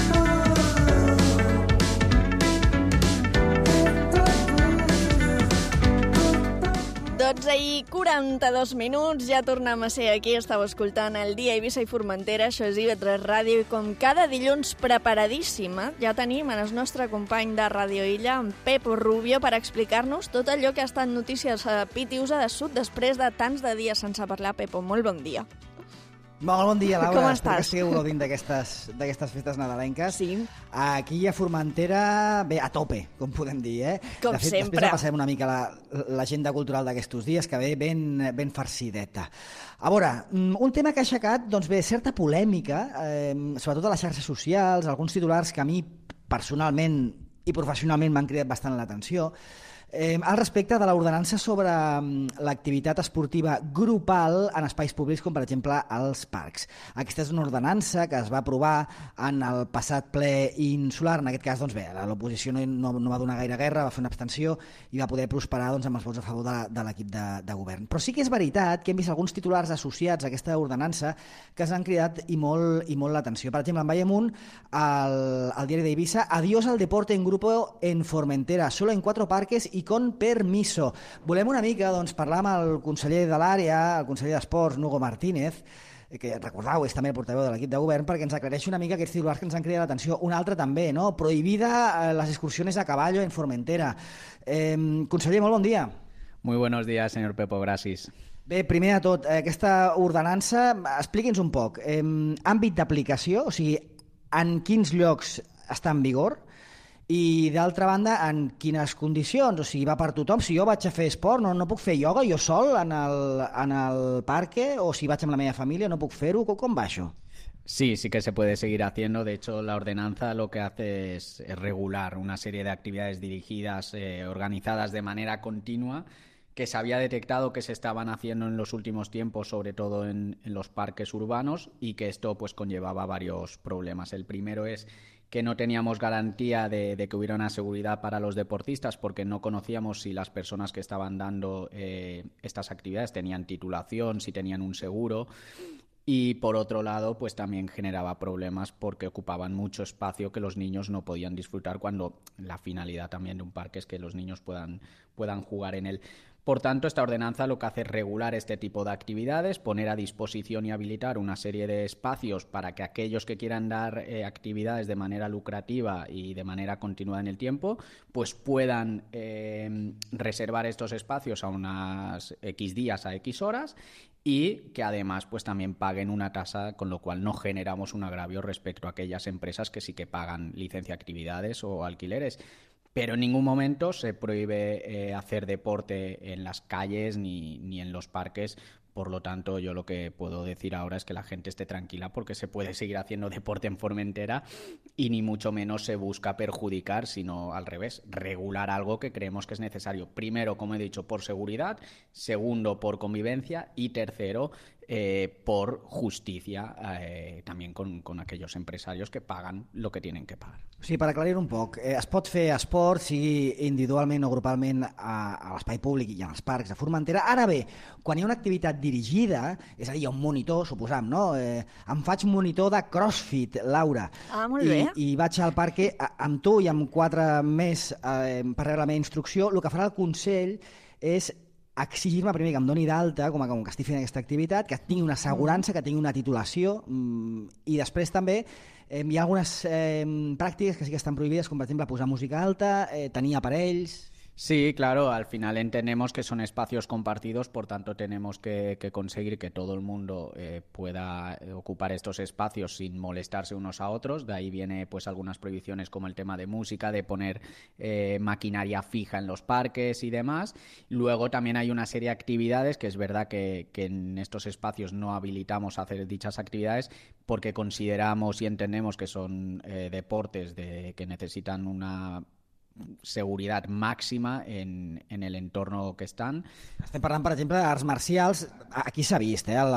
I 42 minuts, ja tornem a ser aquí, estàu escoltant el dia Eivissa i Formentera, això és IB3 Ràdio, i com cada dilluns preparadíssima, ja tenim el nostre company de Ràdio Illa, en Pepo Rubio, per explicar-nos tot allò que ha estat notícies a Pitiusa de Sud després de tants de dies sense parlar. Pepo, molt bon dia. Molt bon dia, Laura. Com Espero estàs? que estigueu gaudint d'aquestes festes nadalenques. Sí. Aquí a Formentera, bé, a tope, com podem dir, Com de fet, sempre. Després passarem una mica l'agenda cultural d'aquests dies, que ve ben farcideta. A veure, un tema que ha aixecat, doncs bé, certa polèmica, sobretot a les xarxes socials, alguns titulars que a mi personalment i professionalment m'han cridat bastant l'atenció, al respecte de l'ordenança sobre l'activitat esportiva grupal en espais públics, com per exemple als parcs. Aquesta és una ordenança que es va aprovar en el passat ple insular. En aquest cas, doncs bé, l'oposició no va donar gaire guerra, va fer una abstenció i va poder prosperar amb els vots a favor de l'equip de govern. Però sí que és veritat que hem vist alguns titulars associats a aquesta ordenança que s'han cridat i molt l'atenció. Per exemple, en veiem un al diari d'Eivissa: adiós al deporte en grupo en Formentera, solo en 4 parques i con permiso. Volem una mica parlar amb el conseller de l'àrea, el conseller d'Esports, Hugo Martínez, que recordau, és també el portaveu de l'equip de govern, perquè ens aclareixi una mica aquests titulars que ens han cridat l'atenció. Un altre també, no? Prohibida las excursiones a caballo en Formentera. Conseller, molt bon dia. Muy buenos días, señor Pepo Grasis. Bé, primer de tot, aquesta ordenança, expliqui'ns un poc. Àmbit d'aplicació, o sigui, en quins llocs està en vigor i, d'altra banda, en quines condicions? O sigui, va per tothom? Si jo vaig a fer esport, no puc fer ioga jo sol en el parque? O si vaig amb la meva família, no puc fer-ho? Com va això? Sí, sí que se puede seguir haciendo. De hecho, la ordenanza lo que hace es regular una serie de actividades dirigidas, organizadas de manera continua, que se había detectado que se estaban haciendo en los últimos tiempos, sobre todo en los parques urbanos, y que esto pues conllevaba varios problemas. El primero es que no teníamos garantía de que hubiera una seguridad para los deportistas, porque no conocíamos si las personas que estaban dando estas actividades tenían titulación, si tenían un seguro. Y por otro lado, pues también generaba problemas porque ocupaban mucho espacio que los niños no podían disfrutar, cuando la finalidad también de un parque es que los niños puedan jugar en él. Por tanto, esta ordenanza lo que hace es regular este tipo de actividades, poner a disposición y habilitar una serie de espacios para que aquellos que quieran dar actividades de manera lucrativa y de manera continua en el tiempo, pues puedan reservar estos espacios a unas X días, a X horas, y que además pues también paguen una tasa, con lo cual no generamos un agravio respecto a aquellas empresas que sí que pagan licencia de actividades o alquileres. Pero en ningún momento se prohíbe hacer deporte en las calles ni en los parques. Por lo tanto, yo lo que puedo decir ahora es que la gente esté tranquila, porque se puede seguir haciendo deporte en Formentera y ni mucho menos se busca perjudicar, sino al revés, regular algo que creemos que es necesario. Primero, como he dicho, por seguridad; segundo, por convivencia; y tercero, por justicia, también con aquellos empresarios que pagan lo que tienen que pagar. Sí, per aclarir un poc, es pot fer esport, sigui individualment o grupalment, a l'espai públic i en els parcs de Formentera. Ara bé, quan hi ha una activitat dirigida, és a dir, hi ha un monitor, suposam, no? Em faig monitor de CrossFit, Laura. Ah, molt bé. I vaig al parc amb tu i amb 4 més per rebre la meva instrucció. El que farà el Consell és exigir-me primer que em doni d'alta com que estic fent aquesta activitat, que tingui una assegurança, que tingui una titulació, i després també hi ha algunes pràctiques que sí que estan prohibides, com per exemple posar música alta, tenir aparells... Sí, claro, al final entendemos que son espacios compartidos, por tanto tenemos que conseguir que todo el mundo pueda ocupar estos espacios sin molestarse unos a otros. De ahí viene pues algunas prohibiciones como el tema de música, de poner maquinaria fija en los parques y demás. Luego también hay una serie de actividades que es verdad que en estos espacios no habilitamos a hacer dichas actividades, porque consideramos y entendemos que son deportes que necesitan una seguretat màxima en el entorno que estan. Estem parlant, per exemple, d'arts marcials. Aquí s'ha vist, al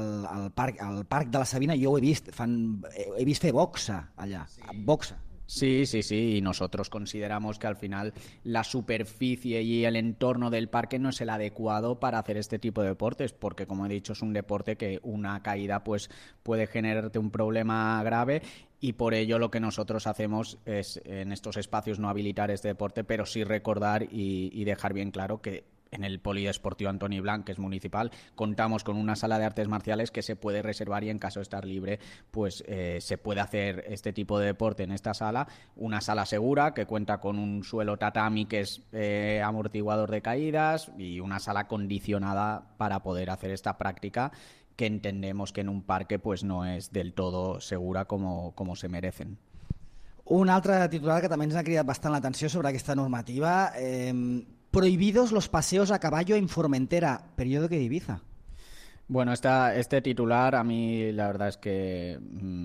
parc de la Sabina jo ho he vist. He vist fer boxa allà, boxa. Sí, y nosotros consideramos que al final la superficie y el entorno del parque no es el adecuado para hacer este tipo de deportes, porque como he dicho es un deporte que una caída pues puede generarte un problema grave, y por ello lo que nosotros hacemos es en estos espacios no habilitar este deporte, pero sí recordar y dejar bien claro que en el Polideportivo Antoni Blanc, que es municipal, contamos con una sala de artes marciales que se puede reservar, y en caso de estar libre, pues se puede hacer este tipo de deporte en esta sala. Una sala segura que cuenta con un suelo tatami que es amortiguador de caídas, y una sala acondicionada para poder hacer esta práctica, que entendemos que en un parque pues no es del todo segura como se merecen. Un altre titular que també ens ha cridat bastant l'atenció sobre aquesta normativa. Prohibidos los paseos a caballo en Formentera, periodo que de Ibiza. Bueno, este titular a mí la verdad es que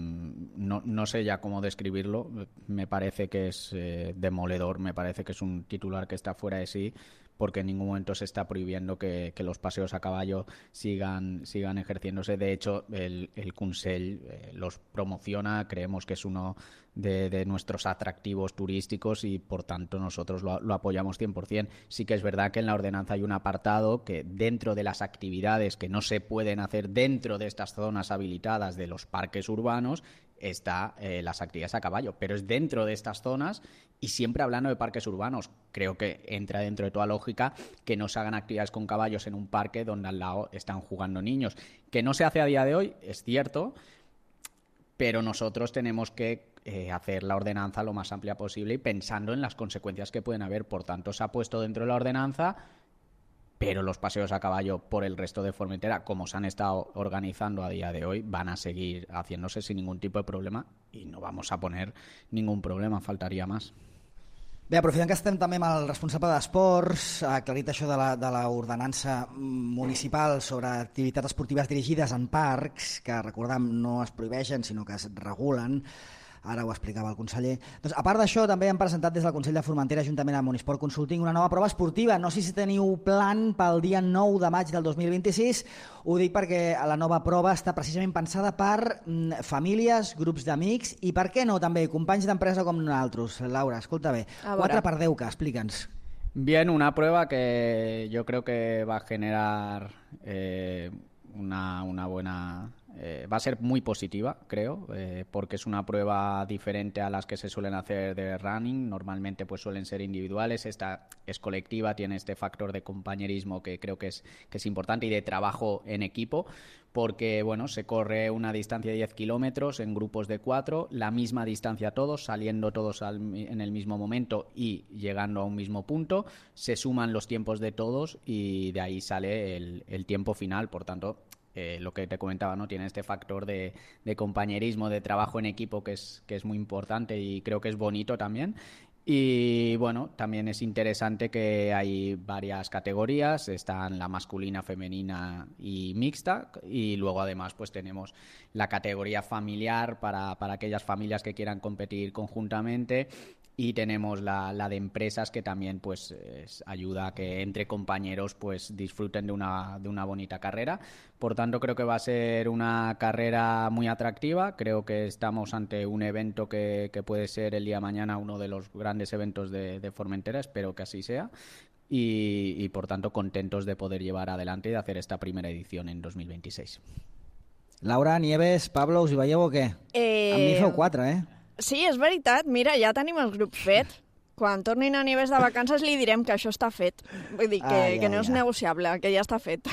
no sé ya cómo describirlo. Me parece que es demoledor, me parece que es un titular que está fuera de sí, porque en ningún momento se está prohibiendo que los paseos a caballo sigan ejerciéndose. De hecho, el Consell los promociona, creemos que es uno de nuestros atractivos turísticos, y por tanto nosotros lo apoyamos 100%. Sí que es verdad que en la ordenanza hay un apartado que dentro de las actividades que no se pueden hacer dentro de estas zonas habilitadas de los parques urbanos, está las actividades a caballo, pero es dentro de estas zonas y siempre hablando de parques urbanos. Creo que entra dentro de toda lógica que no se hagan actividades con caballos en un parque donde al lado están jugando niños. Que no se hace a día de hoy, es cierto, pero nosotros tenemos que hacer la ordenanza lo más amplia posible y pensando en las consecuencias que pueden haber. Por tanto, se ha puesto dentro de la ordenanza, pero los paseos a caballo por el resto de Formentera, como se han estado organizando a día de hoy, van a seguir haciéndose sin ningún tipo de problema y no vamos a poner ningún problema, faltaria más. Bé, aprofitant que estem també amb el responsable d'esports, ha aclarit això de l'ordenança municipal sobre activitats esportives dirigides en parcs, que recordem no es prohibeixen sinó que es regulen. Ara ho explicava el conseller. Doncs, a part d'això, també han presentat des del Consell de Formentera, juntament amb Unisport Consulting, una nova prova esportiva. No sé si teniu plan pel dia 9 de maig del 2026. Ho dic perquè la nova prova està precisament pensada per famílies, grups d'amics i, per què no, també companys d'empresa com nosaltres. Laura, escolta bé. 4x10, explica'ns. Bien, una prueba que yo creo que va a generar una buena... va a ser muy positiva, creo, porque es una prueba diferente a las que se suelen hacer de running. Normalmente pues suelen ser individuales, esta es colectiva, tiene este factor de compañerismo que creo que es importante y de trabajo en equipo, porque bueno, se corre una distancia de 10 kilómetros en grupos de 4, la misma distancia todos, saliendo todos en el mismo momento y llegando a un mismo punto, se suman los tiempos de todos y de ahí sale el tiempo final. Por tanto, lo que te comentaba, ¿no? Tiene este factor de compañerismo, de trabajo en equipo que es muy importante y creo que es bonito también. Y bueno, también es interesante que hay varias categorías, están la masculina, femenina y mixta, y luego además pues tenemos la categoría familiar para aquellas familias que quieran competir conjuntamente. Y tenemos la de empresas que también pues ayuda a que entre compañeros pues disfruten de una bonita carrera. Por tanto, creo que va a ser una carrera muy atractiva. Creo que estamos ante un evento que puede ser el día de mañana uno de los grandes eventos de Formentera. Espero que así sea. Y por tanto, contentos de poder llevar adelante y de hacer esta primera edición en 2026. Laura, Nieves, Pablo, us hi veieu o què? Amb mi feu 4, Sí, és veritat. Mira, ja tenim el grup fet. Quan tornin a Nieves de vacances li direm que això està fet. Vull dir que no és negociable, que ja està fet.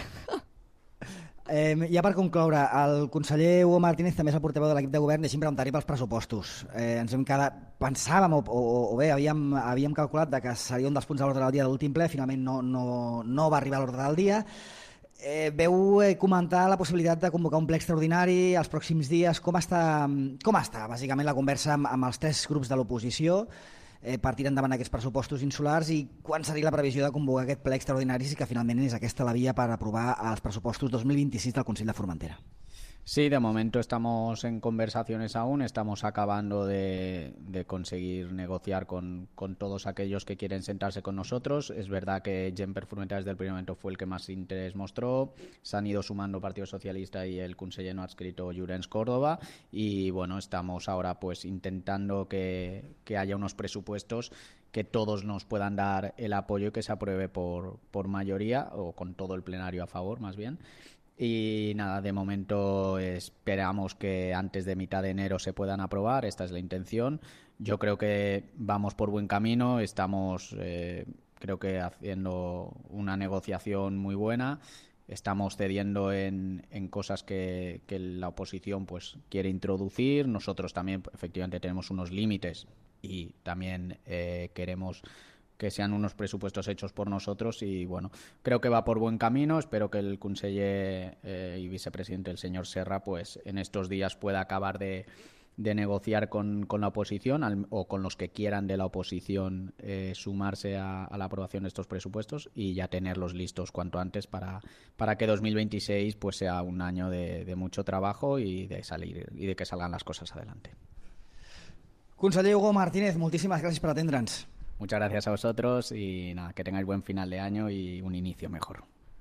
Ja per concloure, el conseller Hugo Martínez també és el portaveu de l'equip de govern. Deixi'm preguntar-hi pels pressupostos. Ens vam quedar, pensàvem o bé havíem calculat que seria un dels punts a l'ordre del dia de l'últim ple, finalment no va arribar a l'ordre del dia. Veu comentar la possibilitat de convocar un ple extraordinari els pròxims dies. Com està bàsicament la conversa amb els 3 grups de l'oposició per tirar endavant aquests pressupostos insulars i quan seria la previsió de convocar aquest ple extraordinari si que finalment és aquesta la via per aprovar els pressupostos 2026 del Consell de Formentera? Sí, de momento estamos en conversaciones aún, estamos acabando de conseguir negociar con todos aquellos que quieren sentarse con nosotros. Es verdad que Gemper Formentera desde el primer momento fue el que más interés mostró, se han ido sumando Partido Socialista y el conseller no adscrito Llorenç Córdoba y bueno, estamos ahora pues intentando que haya unos presupuestos que todos nos puedan dar el apoyo y que se apruebe por mayoría o con todo el plenario a favor más bien. Y nada, de momento esperamos que antes de mitad de enero se puedan aprobar, esta es la intención. Yo creo que vamos por buen camino, estamos creo que haciendo una negociación muy buena, estamos cediendo en cosas que la oposición pues quiere introducir, nosotros también efectivamente tenemos unos límites y también queremos que sean unos presupuestos hechos por nosotros y bueno, creo que va por buen camino, espero que el conseller y vicepresidente, el señor Serra, pues en estos días pueda acabar de negociar con la oposición o con los que quieran de la oposición sumarse a la aprobación de estos presupuestos y ya tenerlos listos cuanto antes para que 2026 pues sea un año de mucho trabajo y de que salgan las cosas adelante. Conseller Hugo Martínez, moltíssimes gràcies per atendre'ns. Muchas gracias a vosotros y nada, que tengáis buen final de año y un inicio mejor.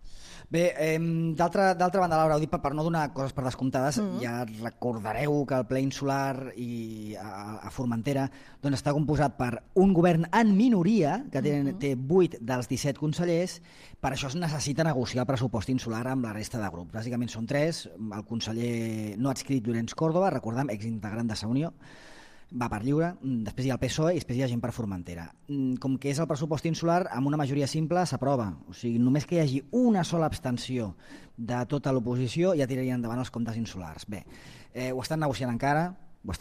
Bé, d'altra banda, Laura, ho dic per no donar coses per descomptades, ja recordareu que el ple insular a Formentera doncs està composat per un govern en minoria, que té 8 dels 17 consellers. Per això es necessita negociar el pressupost insular amb la resta de grups. Bàsicament són 3, el conseller no adscrit Llorenç Córdoba, recordem, exintegrant de Sa Unió, va per lliure, després hi ha el PSOE i després hi ha gent per Formentera. Com que és el pressupost insular, amb una majoria simple s'aprova. O sigui, només que hi hagi una sola abstenció de tota l'oposició ja tirarien endavant els comptes insulars. Bé, ho estan negociant encara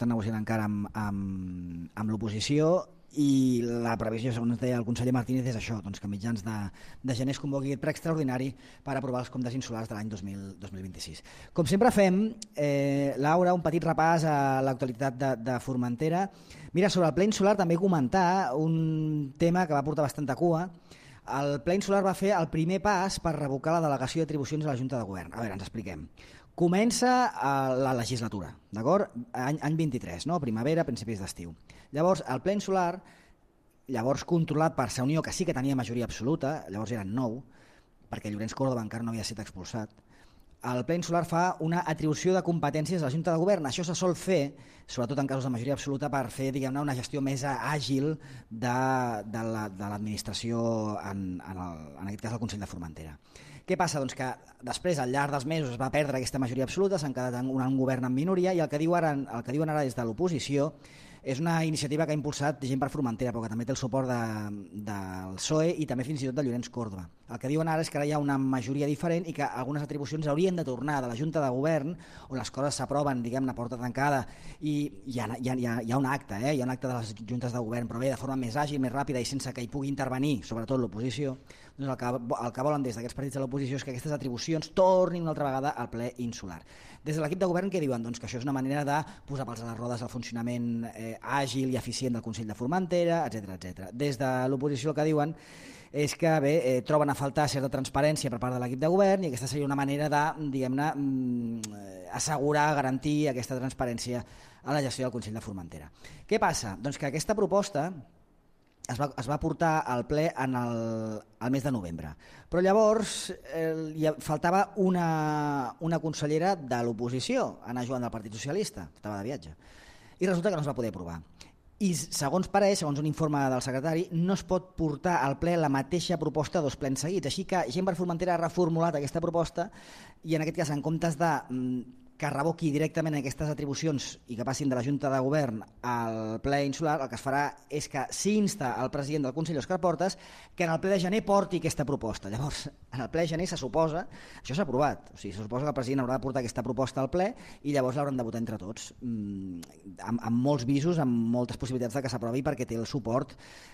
amb l'oposició, i la previsió, segons deia el conseller Martínez, és això, doncs que a mitjans de gener es convoqui aquest ple extraordinari per aprovar els comptes insulars de l'any 2026. Com sempre fem, Laura, un petit repàs a l'actualitat de Formentera. Mira, sobre el ple insular també comentar un tema que va portar bastanta cua. El ple insular va fer el primer pas per revocar la delegació d'atribucions a la Junta de Govern. A veure, ens expliquem. Comença la legislatura, d'acord? Any 23, no? Primavera, principis d'estiu. Llavors, el ple insular, llavors controlat per Sa Unió, que sí que tenia majoria absoluta, llavors eren 9, perquè Llorenç Córdoba encara no havia estat expulsat, el ple insular fa una atribució de competències a la Junta de Govern. Això se sol fer, sobretot en casos de majoria absoluta, per fer, diguem-ne, una gestió més àgil de l'administració, en aquest cas el Consell de Formentera. Què passa? Doncs que després, al llarg dels mesos, es va perdre aquesta majoria absoluta, s'han quedat en un govern en minoria, i el que diuen ara des de l'oposició és una iniciativa que ha impulsat gent per Formentera, però que també té el suport del PSOE i també fins i tot de Llorenç Córdoba. El que diuen ara és que ara hi ha una majoria diferent i que algunes atribucions haurien de tornar de la Junta de Govern, on les coses s'aproven, diguem-ne, a porta tancada, i hi ha un acte, hi ha un acte de les Juntes de Govern, però bé, de forma més àgil, més ràpida i sense que hi pugui intervenir, sobretot l'oposició. Doncs el que volen des d'aquests partits de l'oposició és que aquestes atribucions tornin una altra vegada al ple insular. Des de l'equip de govern, què diuen? Doncs que això és una manera de posar pals a les rodes al funcionament àgil i eficient del Consell de Formentera, etc. Des de l'oposició el que diuen és que troben a faltar certa transparència per part de l'equip de govern, i aquesta seria una manera de, diguem-ne, assegurar, garantir aquesta transparència a la gestió del Consell de Formentera. Què passa? Doncs que aquesta proposta es va portar al ple al mes de novembre. Però llavors faltava una consellera de l'oposició, Anna Joan del Partit Socialista, estava de viatge, i resulta que no es va poder aprovar. I segons un informe del secretari, no es pot portar al ple la mateixa proposta 2 plens seguits. Així que Gent per Formentera ha reformulat aquesta proposta i en aquest cas, en comptes de que revoqui directament aquestes atribucions i que passin de la Junta de Govern al ple insular, el que es farà és que s'insta al president del Consell, Òscar Portes, que en el ple de gener porti aquesta proposta. Llavors, en el ple de gener se suposa, això s'ha aprovat, o sigui, se suposa que el president haurà de portar aquesta proposta al ple i llavors l'hauran de votar entre tots, amb molts visos, amb moltes possibilitats de que s'aprovi perquè té el suport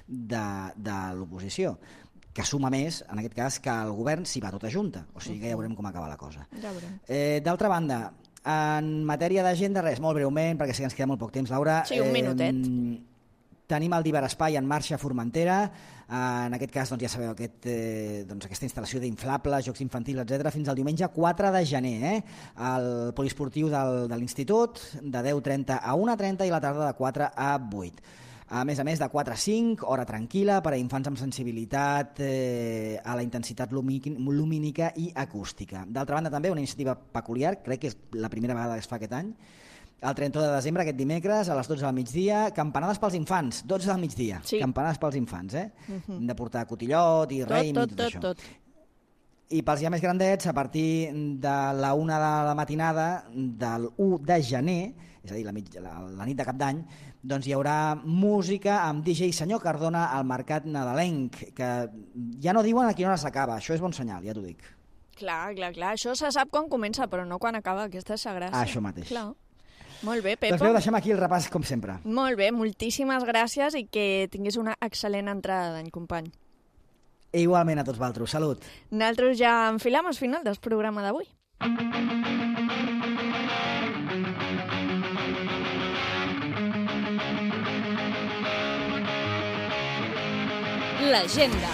de l'oposició, que suma més, en aquest cas, que el govern s'hi va tota junta, o sigui que ja veurem com acaba la cosa. D'altra banda, en matèria d'agenda, res, molt breument, perquè sé que ens queda molt poc temps, Laura. Sí, un minutet. Tenim el d'Iberespai en marxa a Formentera. En aquest cas, ja sabeu, aquesta instal·lació d'inflables, jocs infantils, etc., fins al diumenge 4 de gener. El poliesportiu de l'Institut, de 10:30 a 1:30 i la tarda de 4 a 8. A més, de 4 a 5, hora tranquil·la per a infants amb sensibilitat a la intensitat lumínica i acústica. D'altra banda, també una iniciativa peculiar, crec que és la primera vegada que es fa aquest any, el 31 de desembre, aquest dimecres, a les 12 del migdia, campanades pels infants, 12 del migdia, sí. Campanades pels infants, Hem de portar cotillot i raïm i tot això. Tot. I pels ja més grandets, a partir de la 1 de la matinada del 1 de gener, és a dir, la nit de cap d'any, doncs hi haurà música amb DJ Senyor Cardona al Mercat Nadalenc, que ja no diuen a quina hora s'acaba, això és bon senyal, ja t'ho dic. Clar, això se sap quan comença, però no quan acaba, aquesta és la gràcia. Això mateix. Clar. Molt bé, Pepo. Doncs deixem aquí el repàs, com sempre. Molt bé, moltíssimes gràcies i que tinguis una excel·lent entrada d'any, company. I igualment a tots vosaltres, salut. Nosaltres ja enfilem al final del programa d'avui. L'agenda.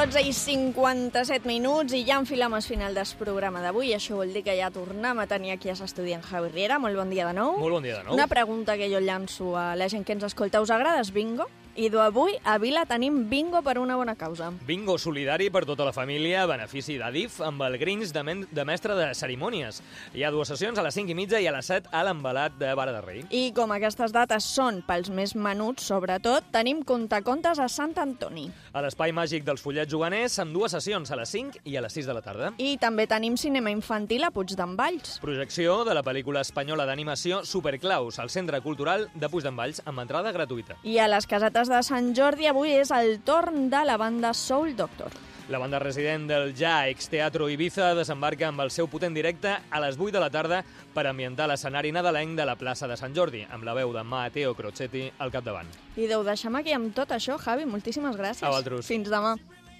12:57 i ja enfilem el final del programa d'avui. Això vol dir que ja tornem a tenir aquí a l'estudi en Javi Riera. Molt bon dia de nou. Molt bon dia de nou. Una pregunta que jo llanço a la gent que ens escolta. Us agrada el bingo? I d'avui a Vila tenim bingo per una bona causa. Bingo solidari per tota la família, benefici d'Adif, amb el Grinch de mestre de cerimònies. Hi ha 2 sessions, a les 5:30 i a les 7 a l'embalat de Vara de Rei. I com aquestes dates són pels més menuts, sobretot, tenim contacontes a Sant Antoni. A l'Espai Màgic dels Follets Juganers, amb 2 sessions, a les 5 i a les 6 de la tarda. I també tenim cinema infantil a Puigdemvalls. Projecció de la pel·lícula espanyola d'animació Superclaus, al Centre Cultural de Puigdemvalls, amb entrada gratuïta. I a les casetes de Sant Jordi avui és el torn de la banda Soul Doctor. La banda resident del Ja Ex-Teatro Ibiza desembarca amb el seu potent directe a les 8 de la tarda per ambientar l'escenari nadalenc de la plaça de Sant Jordi, amb la veu de Matteo Crocetti al capdavant. I ho deixem aquí amb tot això, Javi. Moltíssimes gràcies. A vosaltres. Fins demà.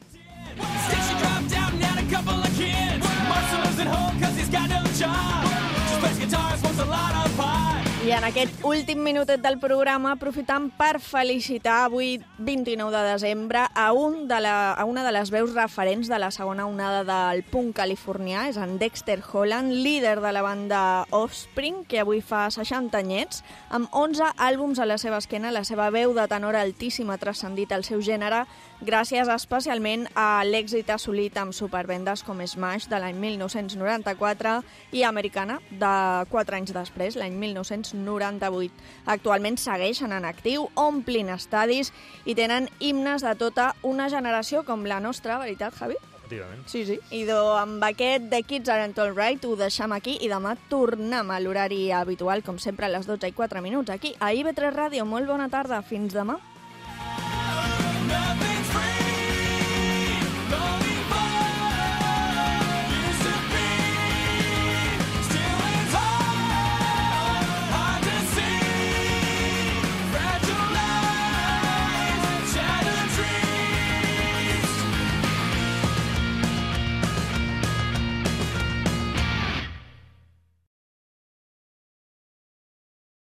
I en aquest últim minutet del programa aprofitam per felicitar avui, 29 de desembre, a una de les veus referents de la segona onada del punk californià, és en Dexter Holland, líder de la banda Offspring, que avui fa 60 anyets, amb 11 àlbums a la seva esquena. La seva veu de tenor altíssima ha transcendit el seu gènere gràcies especialment a l'èxit assolit amb supervendes com Smash de l'any 1994 i Americana de 4 anys després, l'any 1998. Actualment segueixen en actiu, omplin estadis i tenen himnes de tota una generació com la nostra, veritat, Javi? Efectivament. Sí. I amb aquest The Kids Aren't All Right ho deixem aquí i demà tornem a l'horari habitual, com sempre, a les 12:04, aquí a IB3 Ràdio. Molt bona tarda, fins demà.